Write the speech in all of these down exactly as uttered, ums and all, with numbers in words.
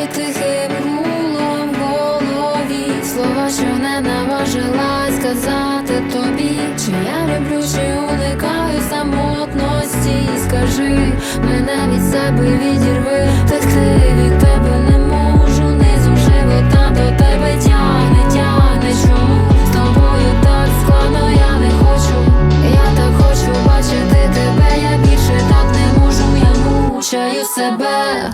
тихим гулом в голові, слова, що не наважилась сказати тобі. Чи я люблю, чи уникаю самотності? Скажи, мене від себе відірви. Втекти від тебе не можу, низом живота до тебе тягне, тягне. Чому з тобою так складно, я не хочу. Я так хочу бачити тебе, я більше так не можу, я мучаю себе.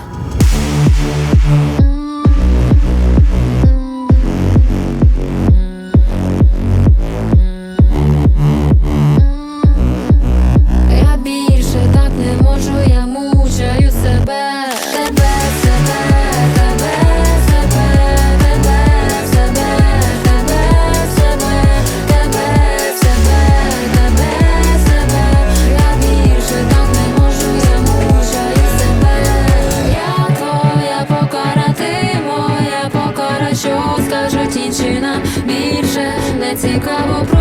Я більше так не можу, я мучаю себе. Тебе, себе, тебе, себе, тебе, себе, тебе, себе, тебе, себе, тебе, себе. Я більше так не можу, я мучаю себе. Я твоя покара, ти моя покора, що скажуть інші нам більше не цікаво.